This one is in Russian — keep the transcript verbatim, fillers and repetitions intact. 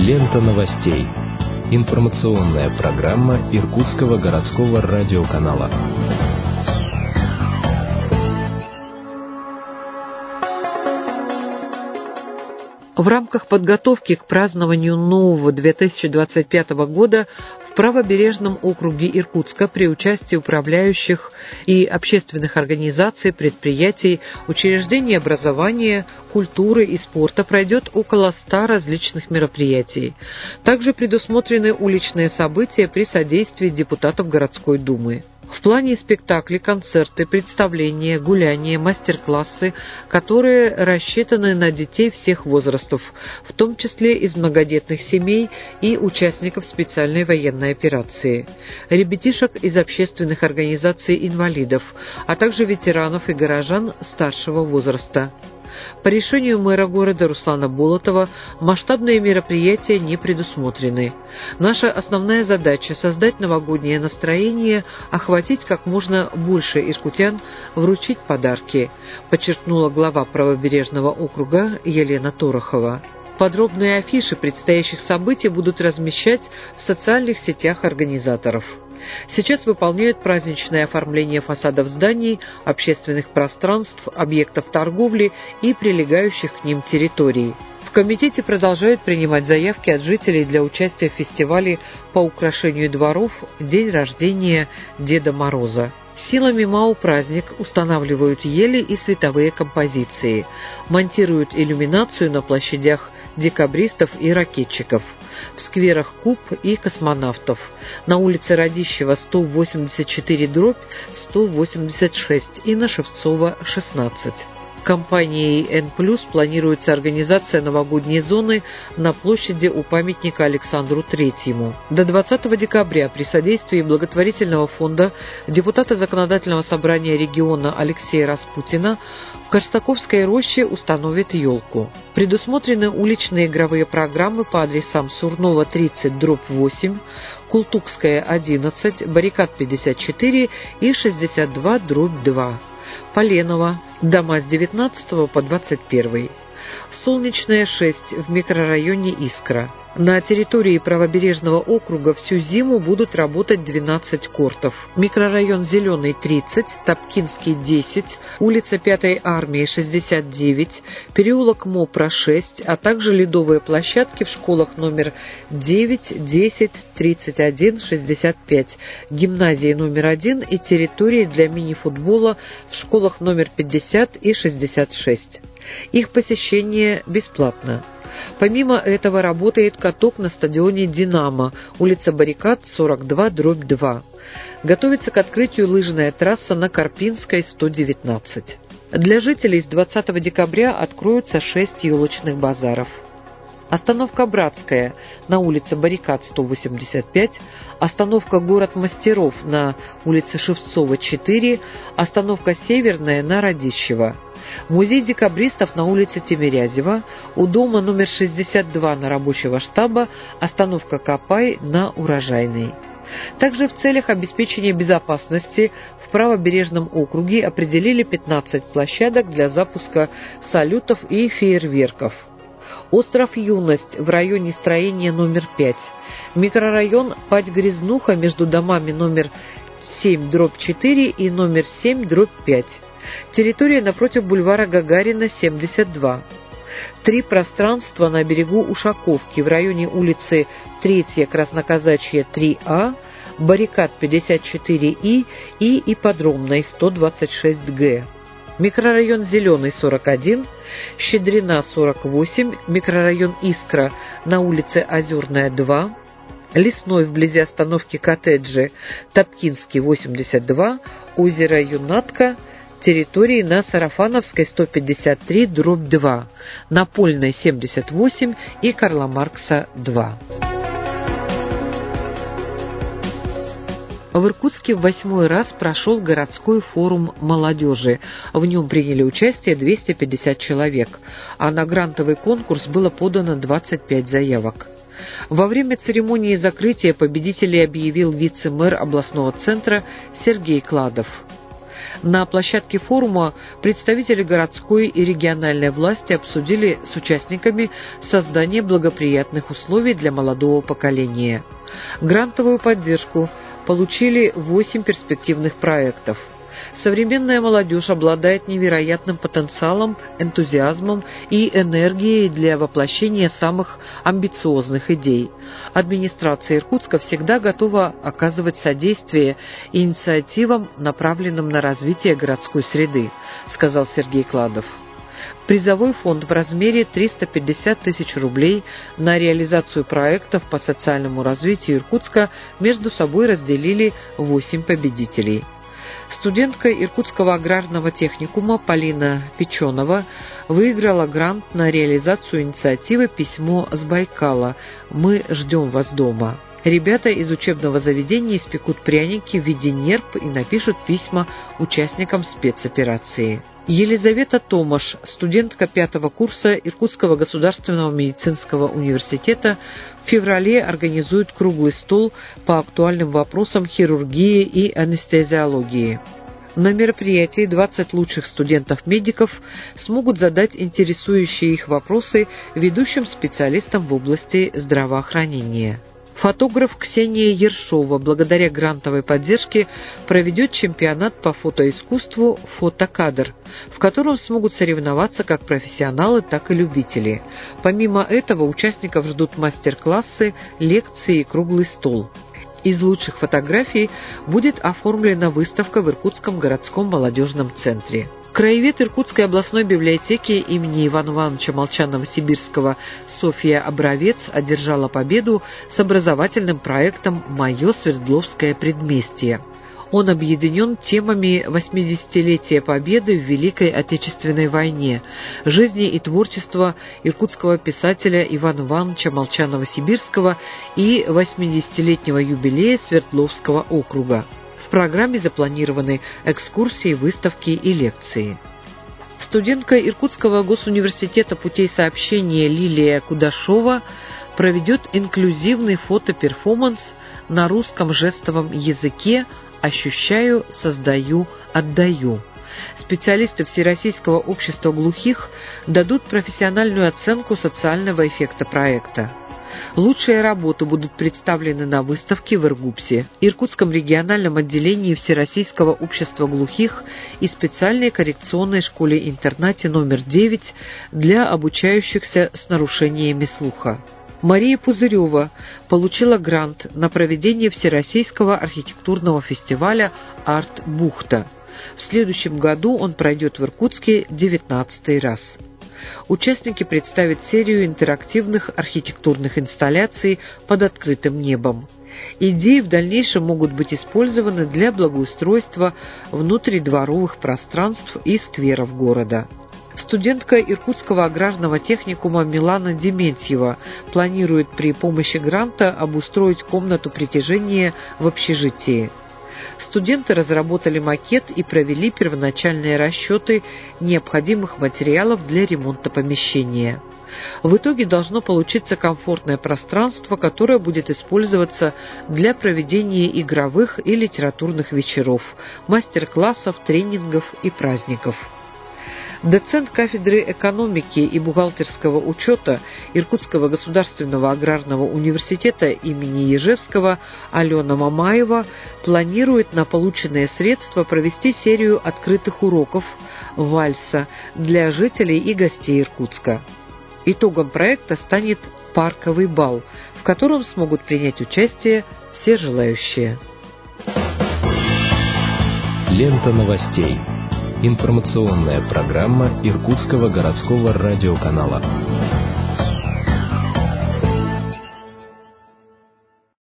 Лента новостей. Информационная программа Иркутского городского радиоканала. В рамках подготовки к празднованию нового две тысячи двадцать пятого года в правобережном округе Иркутска при участии управляющих и общественных организаций, предприятий, учреждений образования, культуры и спорта пройдет около ста различных мероприятий. Также предусмотрены уличные события при содействии депутатов городской думы. В плане спектакли, концерты, представления, гуляния, мастер-классы, которые рассчитаны на детей всех возрастов, в том числе из многодетных семей и участников специальной военной операции, ребятишек из общественных организаций инвалидов, а также ветеранов и горожан старшего возраста. По решению мэра города Руслана Болотова масштабные мероприятия не предусмотрены. Наша основная задача – создать новогоднее настроение, охватить как можно больше иркутян, вручить подарки, подчеркнула глава правобережного округа Елена Торохова. Подробные афиши предстоящих событий будут размещать в социальных сетях организаторов. Сейчас выполняют праздничное оформление фасадов зданий, общественных пространств, объектов торговли и прилегающих к ним территорий. В комитете продолжают принимать заявки от жителей для участия в фестивале по украшению дворов «День рождения Деда Мороза». Силами МАУ «Праздник» устанавливают ели и световые композиции, монтируют иллюминацию на площадях декабристов и ракетчиков, в скверах Куб и космонавтов, на улице Радищева сто восемьдесят четыре дробь сто восемьдесят шесть и на Шевцова шестнадцать. Компанией «Н плюс» планируется организация новогодней зоны на площади у памятника Александру Третьему. До двадцатого декабря при содействии благотворительного фонда депутата Законодательного собрания региона Алексея Распутина в Корстаковской роще установят елку. Предусмотрены уличные игровые программы по адресам Сурнова тридцать дробь восемь, Култукская одиннадцать, Баррикад пятьдесят четыре и шестьдесят два дробь два. Поленово, дома с девятнадцатого по двадцать первый. Солнечная шесть в микрорайоне Искра. На территории правобережного округа всю зиму будут работать двенадцать кортов. Микрорайон Зеленый тридцать, Топкинский десять, улица Пятой армии шестьдесят девять, переулок Мопра шесть, а также ледовые площадки в школах номер девять, десять, тридцать один, шестьдесят пять, гимназии номер один и территории для мини-футбола в школах номер пятьдесят и шестьдесят шесть. Их посещение бесплатно. Помимо этого работает каток на стадионе «Динамо», улица Баррикад сорок два дробь два. Готовится к открытию лыжная трасса на Карпинской сто девятнадцать. Для жителей с двадцатого декабря откроются шесть елочных базаров. Остановка Братская на улице Баррикад сто восемьдесят пять, остановка Город Мастеров на улице Шевцова четыре, остановка Северная на Радищева. Музей декабристов на улице Тимирязева, у дома номер шестьдесят два на рабочего штаба, остановка Копай на Урожайной. Также в целях обеспечения безопасности в правобережном округе определили пятнадцать площадок для запуска салютов и фейерверков. Остров Юность в районе строения номер пять, микрорайон Пать-Грязнуха между домами номер семь дробь четыре и номер семь дробь пять. Территория напротив бульвара Гагарина семьдесят два. Три пространства на берегу Ушаковки в районе улицы третья Красноказачья три А, Баррикад пятьдесят четыре И и Ипподромной сто двадцать шесть Г. Микрорайон Зеленый сорок один, Щедрина сорок восемь, микрорайон Искра на улице Озерная два, Лесной вблизи остановки Коттеджи, Топкинский восемьдесят два, озеро Юнатка, территории на Сарафановской сто пятьдесят три дробь два, Напольной семьдесят восемь и Карла Маркса два. В Иркутске в восьмой раз прошел городской форум молодежи. В нем приняли участие двести пятьдесят человек, а на грантовый конкурс было подано двадцать пять заявок. Во время церемонии закрытия победителей объявил вице-мэр областного центра Сергей Кладов. На площадке форума представители городской и региональной власти обсудили с участниками создание благоприятных условий для молодого поколения. Грантовую поддержку получили восемь перспективных проектов. Современная молодежь обладает невероятным потенциалом, энтузиазмом и энергией для воплощения самых амбициозных идей. Администрация Иркутска всегда готова оказывать содействие инициативам, направленным на развитие городской среды, сказал Сергей Кладов. Призовой фонд в размере триста пятьдесят тысяч рублей на реализацию проектов по социальному развитию Иркутска между собой разделили восемь победителей. Студентка Иркутского аграрного техникума Полина Печенова выиграла грант на реализацию инициативы «Письмо с Байкала. Мы ждем вас дома». Ребята из учебного заведения испекут пряники в виде нерп и напишут письма участникам спецоперации. Елизавета Томаш, студентка пятого курса Иркутского государственного медицинского университета, в феврале организует круглый стол по актуальным вопросам хирургии и анестезиологии. На мероприятии двадцать лучших студентов-медиков смогут задать интересующие их вопросы ведущим специалистам в области здравоохранения. Фотограф Ксения Ершова благодаря грантовой поддержке проведет чемпионат по фотоискусству «Фотокадр», в котором смогут соревноваться как профессионалы, так и любители. Помимо этого участников ждут мастер-классы, лекции и круглый стол. Из лучших фотографий будет оформлена выставка в Иркутском городском молодежном центре. Краевед Иркутской областной библиотеки имени Ивана Ивановича Молчанова-Сибирского Софья Абровец одержала победу с образовательным проектом «Мое Свердловское предместье». Он объединен темами восьмидесятилетия Победы в Великой Отечественной войне, жизни и творчества иркутского писателя Ивана Ивановича Молчанова-Сибирского и восьмидесятилетнего юбилея Свердловского округа. В программе запланированы экскурсии, выставки и лекции. Студентка Иркутского госуниверситета путей сообщения Лилия Кудашова проведет инклюзивный фотоперформанс на русском жестовом языке «Ощущаю, создаю, отдаю». Специалисты Всероссийского общества глухих дадут профессиональную оценку социального эффекта проекта. Лучшие работы будут представлены на выставке в Иргупсе, Иркутском региональном отделении Всероссийского общества глухих и специальной коррекционной школе-интернате номер девять для обучающихся с нарушениями слуха. Мария Пузырева получила грант на проведение Всероссийского архитектурного фестиваля «Арт-Бухта». В следующем году он пройдет в Иркутске девятнадцатый раз. Участники представят серию интерактивных архитектурных инсталляций под открытым небом. Идеи в дальнейшем могут быть использованы для благоустройства внутридворовых пространств и скверов города. Студентка Иркутского аграрного техникума Милана Дементьева планирует при помощи гранта обустроить комнату притяжения в общежитии. Студенты разработали макет и провели первоначальные расчеты необходимых материалов для ремонта помещения. В итоге должно получиться комфортное пространство, которое будет использоваться для проведения игровых и литературных вечеров, мастер-классов, тренингов и праздников. Доцент кафедры экономики и бухгалтерского учета Иркутского государственного аграрного университета имени Ежевского Алена Мамаева планирует на полученные средства провести серию открытых уроков вальса для жителей и гостей Иркутска. Итогом проекта станет парковый бал, в котором смогут принять участие все желающие. Лента новостей. Информационная программа Иркутского городского радиоканала.